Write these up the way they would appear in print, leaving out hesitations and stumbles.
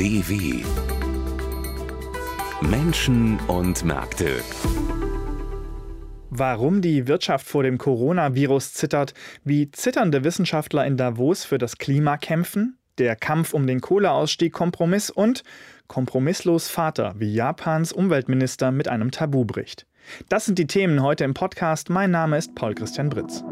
DW Menschen und Märkte. Warum die Wirtschaft vor dem Coronavirus zittert, wie zitternde Wissenschaftler in Davos für das Klima kämpfen, der Kampf um den Kohleausstieg Kompromiss und kompromisslos Vater, wie Japans Umweltminister mit einem Tabu bricht. Das sind die Themen heute im Podcast. Mein Name ist Paul Christian Britz.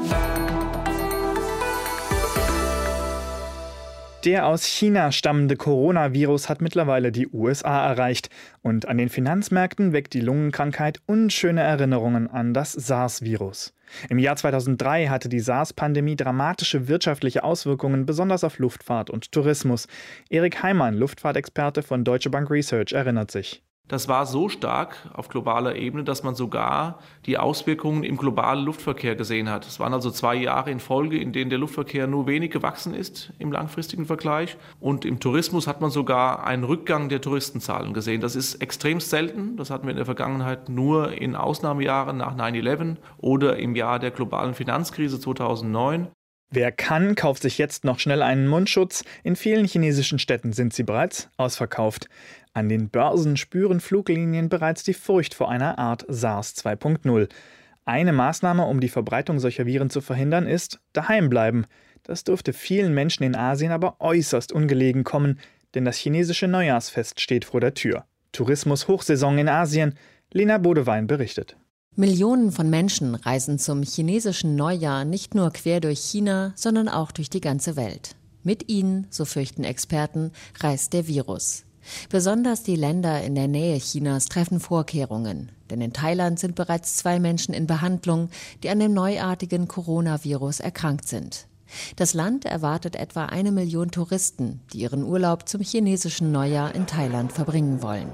Der aus China stammende Coronavirus hat mittlerweile die USA erreicht. Und an den Finanzmärkten weckt die Lungenkrankheit unschöne Erinnerungen an das SARS-Virus. Im Jahr 2003 hatte die SARS-Pandemie dramatische wirtschaftliche Auswirkungen, besonders auf Luftfahrt und Tourismus. Erik Heimann, Luftfahrtexperte von Deutsche Bank Research, erinnert sich. Das war so stark auf globaler Ebene, dass man sogar die Auswirkungen im globalen Luftverkehr gesehen hat. Es waren also 2 Jahre in Folge, in denen der Luftverkehr nur wenig gewachsen ist im langfristigen Vergleich. Und im Tourismus hat man sogar einen Rückgang der Touristenzahlen gesehen. Das ist extrem selten. Das hatten wir in der Vergangenheit nur in Ausnahmejahren nach 9/11 oder im Jahr der globalen Finanzkrise 2009. Wer kann, kauft sich jetzt noch schnell einen Mundschutz. In vielen chinesischen Städten sind sie bereits ausverkauft. An den Börsen spüren Fluglinien bereits die Furcht vor einer Art SARS 2.0. Eine Maßnahme, um die Verbreitung solcher Viren zu verhindern, ist daheim bleiben. Das dürfte vielen Menschen in Asien aber äußerst ungelegen kommen, denn das chinesische Neujahrsfest steht vor der Tür. Tourismus-Hochsaison in Asien. Lena Bodewein berichtet. Millionen von Menschen reisen zum chinesischen Neujahr nicht nur quer durch China, sondern auch durch die ganze Welt. Mit ihnen, so fürchten Experten, reist der Virus. Besonders die Länder in der Nähe Chinas treffen Vorkehrungen. Denn in Thailand sind bereits 2 Menschen in Behandlung, die an dem neuartigen Coronavirus erkrankt sind. Das Land erwartet etwa 1 Million Touristen, die ihren Urlaub zum chinesischen Neujahr in Thailand verbringen wollen.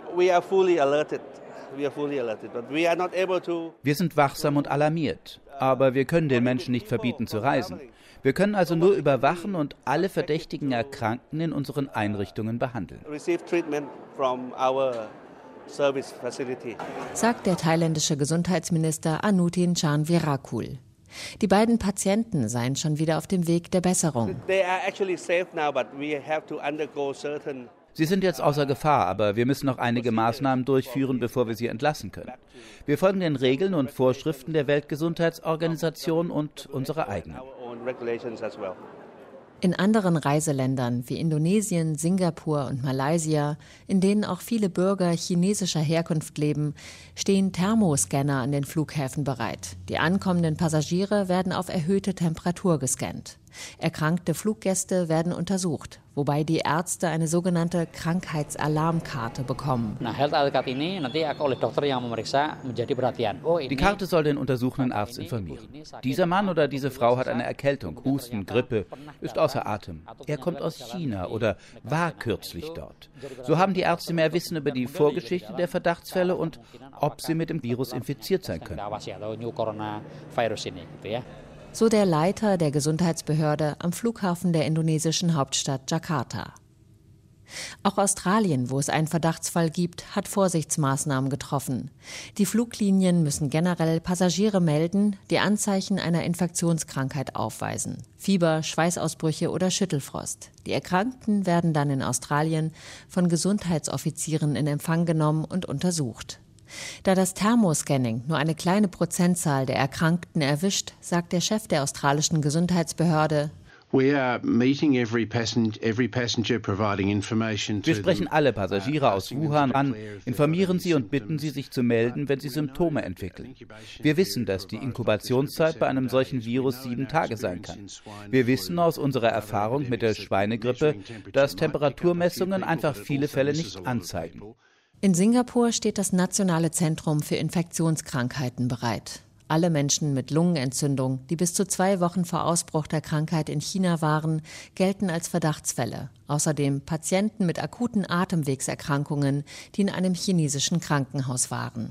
Wir sind wachsam und alarmiert, aber wir können den Menschen nicht verbieten zu reisen. Wir können also nur überwachen und alle verdächtigen Erkrankten in unseren Einrichtungen behandeln, sagt der thailändische Gesundheitsminister Anutin Charnvirakul. Die beiden Patienten seien schon wieder auf dem Weg der Besserung. Sie sind jetzt außer Gefahr, aber wir müssen noch einige Maßnahmen durchführen, bevor wir sie entlassen können. Wir folgen den Regeln und Vorschriften der Weltgesundheitsorganisation und unserer eigenen. In anderen Reiseländern wie Indonesien, Singapur und Malaysia, in denen auch viele Bürger chinesischer Herkunft leben, stehen Thermoscanner an den Flughäfen bereit. Die ankommenden Passagiere werden auf erhöhte Temperatur gescannt. Erkrankte Fluggäste werden untersucht, wobei die Ärzte eine sogenannte Krankheitsalarmkarte bekommen. Die Karte soll den untersuchenden Arzt informieren. Dieser Mann oder diese Frau hat eine Erkältung, Husten, Grippe, ist außer Atem. Er kommt aus China oder war kürzlich dort. So haben die Ärzte mehr Wissen über die Vorgeschichte der Verdachtsfälle und ob sie mit dem Virus infiziert sein können. So der Leiter der Gesundheitsbehörde am Flughafen der indonesischen Hauptstadt Jakarta. Auch Australien, wo es einen Verdachtsfall gibt, hat Vorsichtsmaßnahmen getroffen. Die Fluglinien müssen generell Passagiere melden, die Anzeichen einer Infektionskrankheit aufweisen. Fieber, Schweißausbrüche oder Schüttelfrost. Die Erkrankten werden dann in Australien von Gesundheitsoffizieren in Empfang genommen und untersucht. Da das Thermoscanning nur eine kleine Prozentzahl der Erkrankten erwischt, sagt der Chef der australischen Gesundheitsbehörde: Wir sprechen alle Passagiere aus Wuhan an, informieren sie und bitten sie, sich zu melden, wenn sie Symptome entwickeln. Wir wissen, dass die Inkubationszeit bei einem solchen Virus 7 Tage sein kann. Wir wissen aus unserer Erfahrung mit der Schweinegrippe, dass Temperaturmessungen einfach viele Fälle nicht anzeigen. In Singapur steht das Nationale Zentrum für Infektionskrankheiten bereit. Alle Menschen mit Lungenentzündung, die bis zu 2 Wochen vor Ausbruch der Krankheit in China waren, gelten als Verdachtsfälle. Außerdem Patienten mit akuten Atemwegserkrankungen, die in einem chinesischen Krankenhaus waren.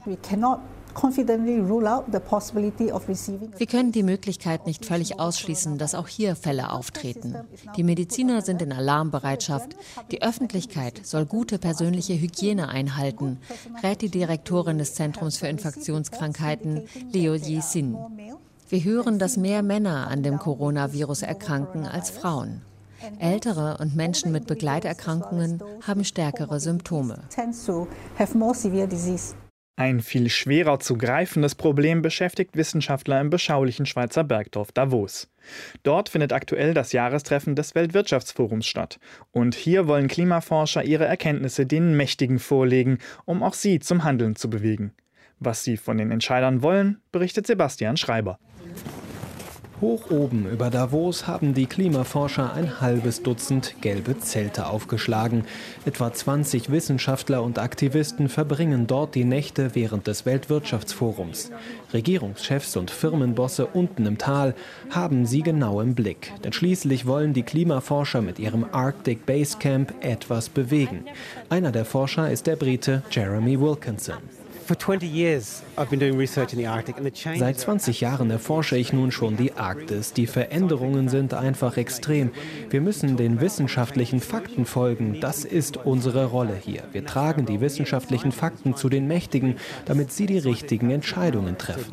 Wir können die Möglichkeit nicht völlig ausschließen, dass auch hier Fälle auftreten. Die Mediziner sind in Alarmbereitschaft. Die Öffentlichkeit soll gute persönliche Hygiene einhalten, rät die Direktorin des Zentrums für Infektionskrankheiten, Liu Yixin. Wir hören, dass mehr Männer an dem Coronavirus erkranken als Frauen. Ältere und Menschen mit Begleiterkrankungen haben stärkere Symptome. Ein viel schwerer zu greifendes Problem beschäftigt Wissenschaftler im beschaulichen Schweizer Bergdorf Davos. Dort findet aktuell das Jahrestreffen des Weltwirtschaftsforums statt. Und hier wollen Klimaforscher ihre Erkenntnisse den Mächtigen vorlegen, um auch sie zum Handeln zu bewegen. Was sie von den Entscheidern wollen, berichtet Sebastian Schreiber. Hoch oben über Davos haben die Klimaforscher ein halbes Dutzend gelbe Zelte aufgeschlagen. Etwa 20 Wissenschaftler und Aktivisten verbringen dort die Nächte während des Weltwirtschaftsforums. Regierungschefs und Firmenbosse unten im Tal haben sie genau im Blick. Denn schließlich wollen die Klimaforscher mit ihrem Arctic Base Camp etwas bewegen. Einer der Forscher ist der Brite Jeremy Wilkinson. Seit 20 Jahren erforsche ich nun schon die Arktis. Die Veränderungen sind einfach extrem. Wir müssen den wissenschaftlichen Fakten folgen. Das ist unsere Rolle hier. Wir tragen die wissenschaftlichen Fakten zu den Mächtigen, damit sie die richtigen Entscheidungen treffen.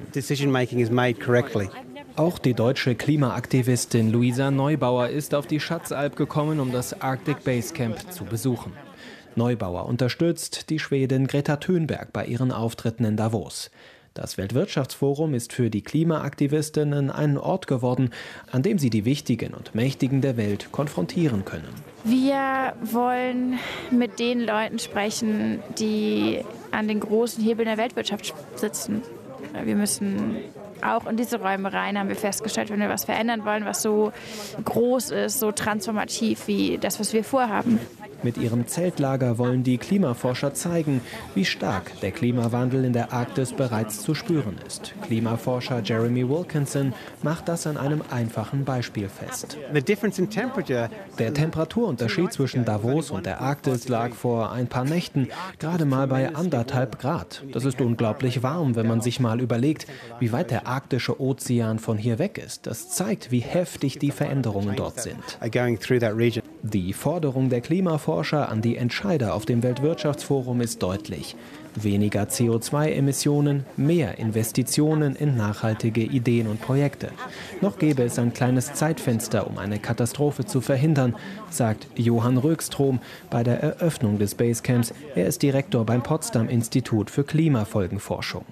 Auch die deutsche Klimaaktivistin Luisa Neubauer ist auf die Schatzalp gekommen, um das Arctic Base Camp zu besuchen. Neubauer unterstützt die Schwedin Greta Thunberg bei ihren Auftritten in Davos. Das Weltwirtschaftsforum ist für die Klimaaktivistinnen ein Ort geworden, an dem sie die Wichtigen und Mächtigen der Welt konfrontieren können. Wir wollen mit den Leuten sprechen, die an den großen Hebeln der Weltwirtschaft sitzen. Wir müssen auch in diese Räume rein, haben wir festgestellt, wenn wir was verändern wollen, was so groß ist, so transformativ wie das, was wir vorhaben. Mit ihrem Zeltlager wollen die Klimaforscher zeigen, wie stark der Klimawandel in der Arktis bereits zu spüren ist. Klimaforscher Jeremy Wilkinson macht das an einem einfachen Beispiel fest. Der Temperaturunterschied zwischen Davos und der Arktis lag vor ein paar Nächten gerade mal bei 1,5 Grad. Das ist unglaublich warm, wenn man sich mal überlegt, wie weit der arktische Ozean von hier weg ist. Das zeigt, wie heftig die Veränderungen dort sind. Die Forderung der Klimaforscher an die Entscheider auf dem Weltwirtschaftsforum ist deutlich. Weniger CO2-Emissionen, mehr Investitionen in nachhaltige Ideen und Projekte. Noch gäbe es ein kleines Zeitfenster, um eine Katastrophe zu verhindern, sagt Johann Rögstrom bei der Eröffnung des Basecamps. Er ist Direktor beim Potsdam-Institut für Klimafolgenforschung.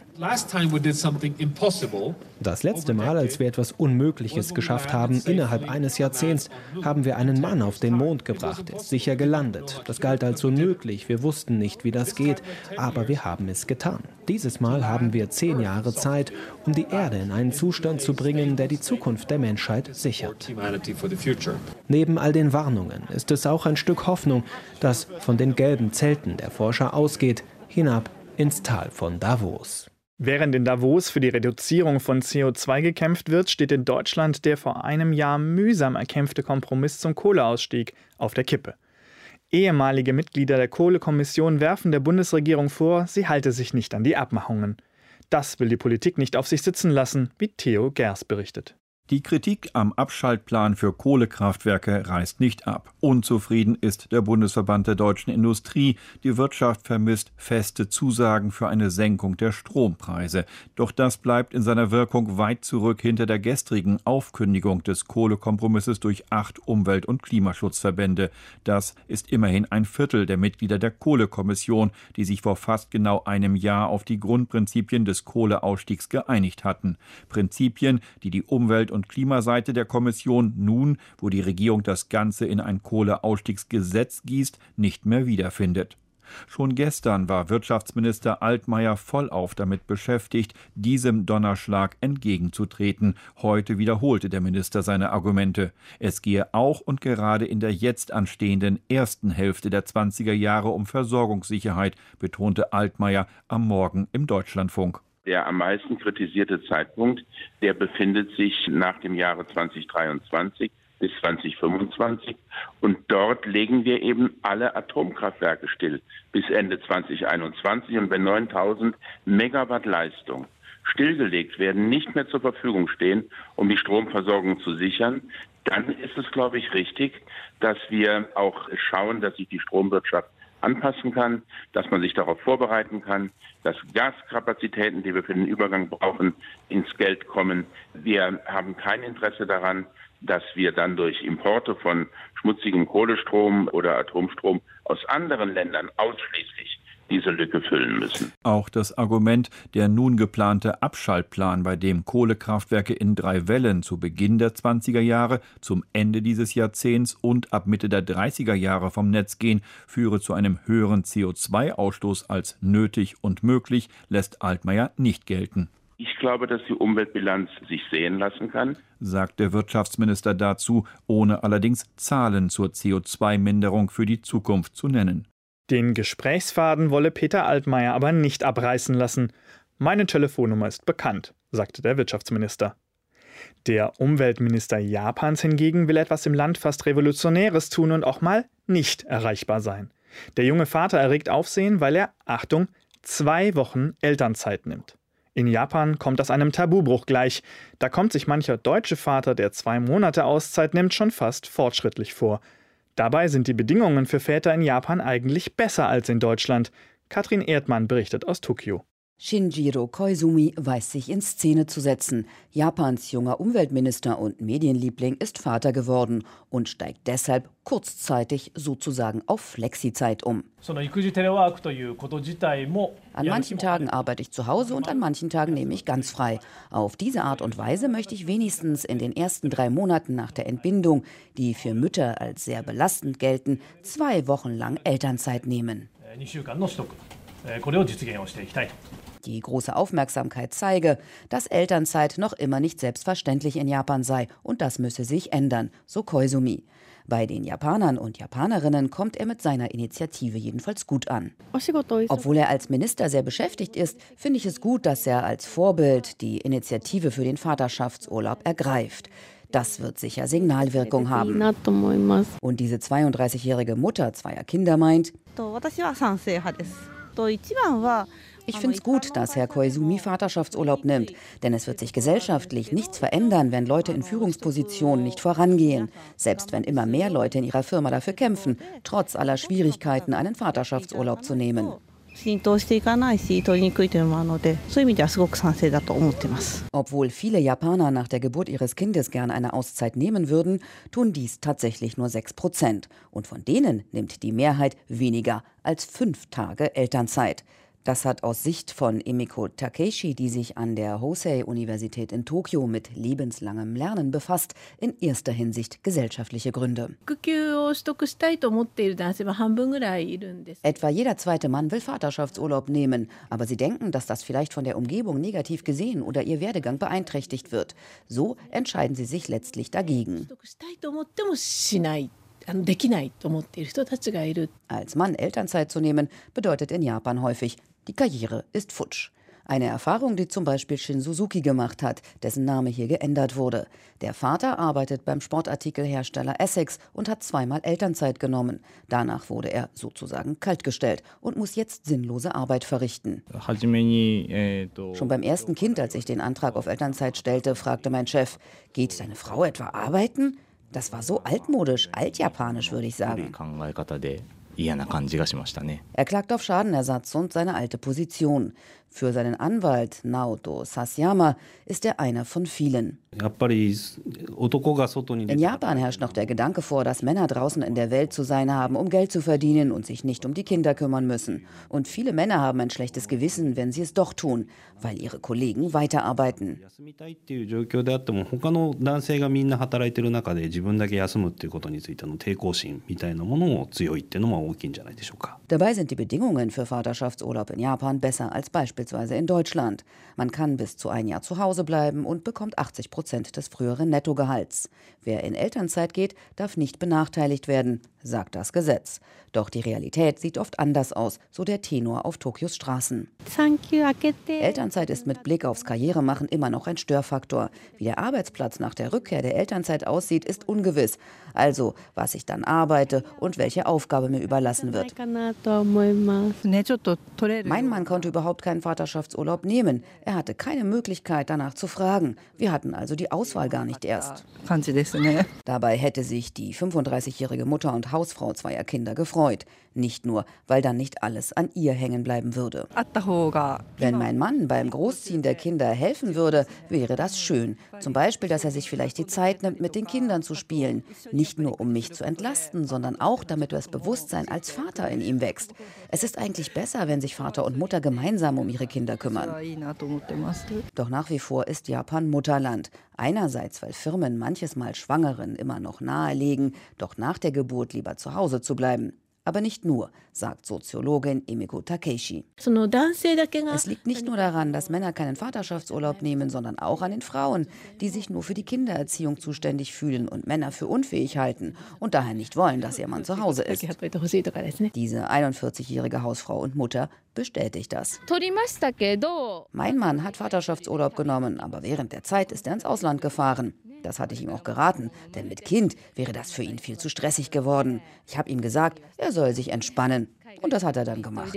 Das letzte Mal, als wir etwas Unmögliches geschafft haben, innerhalb eines Jahrzehnts, haben wir einen Mann auf den Mond gebracht, ist sicher gelandet. Das galt als unmöglich, wir wussten nicht, wie das geht, aber wir haben es getan. Dieses Mal haben wir 10 Jahre Zeit, um die Erde in einen Zustand zu bringen, der die Zukunft der Menschheit sichert. Neben all den Warnungen ist es auch ein Stück Hoffnung, das von den gelben Zelten der Forscher ausgeht, hinab ins Tal von Davos. Während in Davos für die Reduzierung von CO2 gekämpft wird, steht in Deutschland der vor einem Jahr mühsam erkämpfte Kompromiss zum Kohleausstieg auf der Kippe. Ehemalige Mitglieder der Kohlekommission werfen der Bundesregierung vor, sie halte sich nicht an die Abmachungen. Das will die Politik nicht auf sich sitzen lassen, wie Theo Gers berichtet. Die Kritik am Abschaltplan für Kohlekraftwerke reißt nicht ab. Unzufrieden ist der Bundesverband der deutschen Industrie. Die Wirtschaft vermisst feste Zusagen für eine Senkung der Strompreise. Doch das bleibt in seiner Wirkung weit zurück hinter der gestrigen Aufkündigung des Kohlekompromisses durch 8 Umwelt- und Klimaschutzverbände. Das ist immerhin ein Viertel der Mitglieder der Kohlekommission, die sich vor fast genau einem Jahr auf die Grundprinzipien des Kohleausstiegs geeinigt hatten. Prinzipien, die die Umwelt- und Klimaseite der Kommission nun, wo die Regierung das Ganze in ein Kohleausstiegsgesetz gießt, nicht mehr wiederfindet. Schon gestern war Wirtschaftsminister Altmaier vollauf damit beschäftigt, diesem Donnerschlag entgegenzutreten. Heute wiederholte der Minister seine Argumente. Es gehe auch und gerade in der jetzt anstehenden ersten Hälfte der 20er Jahre um Versorgungssicherheit, betonte Altmaier am Morgen im Deutschlandfunk. Der am meisten kritisierte Zeitpunkt, der befindet sich nach dem Jahre 2023 bis 2025. Und dort legen wir eben alle Atomkraftwerke still bis Ende 2021. Und wenn 9000 Megawatt Leistung stillgelegt werden, nicht mehr zur Verfügung stehen, um die Stromversorgung zu sichern, dann ist es, glaube ich, richtig, dass wir auch schauen, dass sich die Stromwirtschaft anpassen kann, dass man sich darauf vorbereiten kann, dass Gaskapazitäten, die wir für den Übergang brauchen, ins Geld kommen. Wir haben kein Interesse daran, dass wir dann durch Importe von schmutzigem Kohlestrom oder Atomstrom aus anderen Ländern ausschließlich diese Lücke füllen müssen. Auch das Argument, der nun geplante Abschaltplan, bei dem Kohlekraftwerke in 3 Wellen zu Beginn der 20er Jahre, zum Ende dieses Jahrzehnts und ab Mitte der 30er Jahre vom Netz gehen, führe zu einem höheren CO2-Ausstoß als nötig und möglich, lässt Altmaier nicht gelten. Ich glaube, dass die Umweltbilanz sich sehen lassen kann, sagt der Wirtschaftsminister dazu, ohne allerdings Zahlen zur CO2-Minderung für die Zukunft zu nennen. Den Gesprächsfaden wolle Peter Altmaier aber nicht abreißen lassen. Meine Telefonnummer ist bekannt, sagte der Wirtschaftsminister. Der Umweltminister Japans hingegen will etwas im Land fast Revolutionäres tun und auch mal nicht erreichbar sein. Der junge Vater erregt Aufsehen, weil er, Achtung, 2 Wochen Elternzeit nimmt. In Japan kommt das einem Tabubruch gleich. Da kommt sich mancher deutsche Vater, der 2 Monate Auszeit nimmt, schon fast fortschrittlich vor. Dabei sind die Bedingungen für Väter in Japan eigentlich besser als in Deutschland. Katrin Erdmann berichtet aus Tokio. Shinjiro Koizumi weiß sich in Szene zu setzen. Japans junger Umweltminister und Medienliebling ist Vater geworden und steigt deshalb kurzzeitig sozusagen auf Flexizeit um. An manchen Tagen arbeite ich zu Hause und an manchen Tagen nehme ich ganz frei. Auf diese Art und Weise möchte ich wenigstens in den ersten 3 Monaten nach der Entbindung, die für Mütter als sehr belastend gelten, 2 Wochen lang Elternzeit nehmen. Die große Aufmerksamkeit zeige, dass Elternzeit noch immer nicht selbstverständlich in Japan sei und das müsse sich ändern, so Koizumi. Bei den Japanern und Japanerinnen kommt er mit seiner Initiative jedenfalls gut an. Obwohl er als Minister sehr beschäftigt ist, finde ich es gut, dass er als Vorbild die Initiative für den Vaterschaftsurlaub ergreift. Das wird sicher Signalwirkung haben. Und diese 32-jährige Mutter 2 Kinder meint: Ich finde es gut, dass Herr Koizumi Vaterschaftsurlaub nimmt, denn es wird sich gesellschaftlich nichts verändern, wenn Leute in Führungspositionen nicht vorangehen, selbst wenn immer mehr Leute in ihrer Firma dafür kämpfen, trotz aller Schwierigkeiten einen Vaterschaftsurlaub zu nehmen. Obwohl viele Japaner nach der Geburt ihres Kindes gern eine Auszeit nehmen würden, tun dies tatsächlich nur 6%. Und von denen nimmt die Mehrheit weniger als 5 Tage Elternzeit. Das hat aus Sicht von Emiko Takeishi, die sich an der Hosei-Universität in Tokio mit lebenslangem Lernen befasst, in erster Hinsicht gesellschaftliche Gründe. Etwa jeder 2. Mann will Vaterschaftsurlaub nehmen, aber sie denken, dass das vielleicht von der Umgebung negativ gesehen oder ihr Werdegang beeinträchtigt wird. So entscheiden sie sich letztlich dagegen. Als Mann Elternzeit zu nehmen, bedeutet in Japan häufig, die Karriere ist futsch. Eine Erfahrung, die zum Beispiel Shin Suzuki gemacht hat, dessen Name hier geändert wurde. Der Vater arbeitet beim Sportartikelhersteller Essex und hat 2-mal Elternzeit genommen. Danach wurde er sozusagen kaltgestellt und muss jetzt sinnlose Arbeit verrichten. Schon beim ersten Kind, als ich den Antrag auf Elternzeit stellte, fragte mein Chef: Geht deine Frau etwa arbeiten? Das war so altmodisch, altjapanisch, würde ich sagen. Er klagt auf Schadenersatz und seine alte Position. Für seinen Anwalt Naoto Sasayama ist er einer von vielen. In Japan herrscht noch der Gedanke vor, dass Männer draußen in der Welt zu sein haben, um Geld zu verdienen und sich nicht um die Kinder kümmern müssen. Und viele Männer haben ein schlechtes Gewissen, wenn sie es doch tun, weil ihre Kollegen weiterarbeiten. Dabei sind die Bedingungen für Vaterschaftsurlaub in Japan besser als beispielsweise in Deutschland. Man kann bis zu 1 Jahr zu Hause bleiben und bekommt 80% des früheren Nettogehalts. Wer in Elternzeit geht, darf nicht benachteiligt werden, sagt das Gesetz. Doch die Realität sieht oft anders aus, so der Tenor auf Tokios Straßen. Elternzeit ist mit Blick aufs Karrieremachen immer noch ein Störfaktor. Wie der Arbeitsplatz nach der Rückkehr der Elternzeit aussieht, ist ungewiss. Also, was ich dann arbeite und welche Aufgabe mir überlassen wird. Mein Mann konnte überhaupt keinen Vaterschaftsurlaub nehmen. Er hatte keine Möglichkeit, danach zu fragen. Wir hatten also die Auswahl gar nicht erst. Dabei hätte sich die 35-jährige Mutter und und Hausfrau zweier Kinder gefreut. Nicht nur, weil dann nicht alles an ihr hängen bleiben würde. Wenn mein Mann beim Großziehen der Kinder helfen würde, wäre das schön. Zum Beispiel, dass er sich vielleicht die Zeit nimmt, mit den Kindern zu spielen. Nicht nur, um mich zu entlasten, sondern auch, damit das Bewusstsein als Vater in ihm wächst. Es ist eigentlich besser, wenn sich Vater und Mutter gemeinsam um ihre Kinder kümmern. Doch nach wie vor ist Japan Mutterland. Einerseits, weil Firmen manches Mal Schwangeren immer noch nahelegen, doch nach der Geburt lieber zu Hause zu bleiben. Aber nicht nur, sagt Soziologin Emiko Takeishi. Es liegt nicht nur daran, dass Männer keinen Vaterschaftsurlaub nehmen, sondern auch an den Frauen, die sich nur für die Kindererziehung zuständig fühlen und Männer für unfähig halten und daher nicht wollen, dass ihr Mann zu Hause ist. Diese 41-jährige Hausfrau und Mutter bestätigt das. Mein Mann hat Vaterschaftsurlaub genommen, aber während der Zeit ist er ins Ausland gefahren. Das hatte ich ihm auch geraten, denn mit Kind wäre das für ihn viel zu stressig geworden. Ich habe ihm gesagt, er soll sich entspannen. Und das hat er dann gemacht.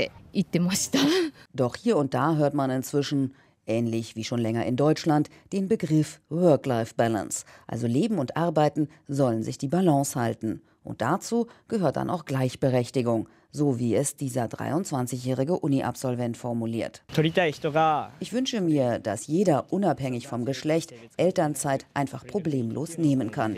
Doch hier und da hört man inzwischen, ähnlich wie schon länger in Deutschland, den Begriff Work-Life-Balance. Also Leben und Arbeiten sollen sich die Balance halten. Und dazu gehört dann auch Gleichberechtigung, so wie es dieser 23-jährige Uni-Absolvent formuliert. Ich wünsche mir, dass jeder unabhängig vom Geschlecht Elternzeit einfach problemlos nehmen kann.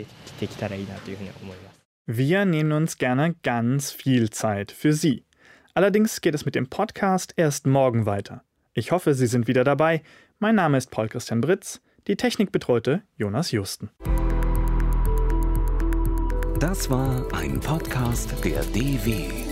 Wir nehmen uns gerne ganz viel Zeit für Sie. Allerdings geht es mit dem Podcast erst morgen weiter. Ich hoffe, Sie sind wieder dabei. Mein Name ist Paul Christian Britz. Die Technik betreute Jonas Justen. Das war ein Podcast der DW.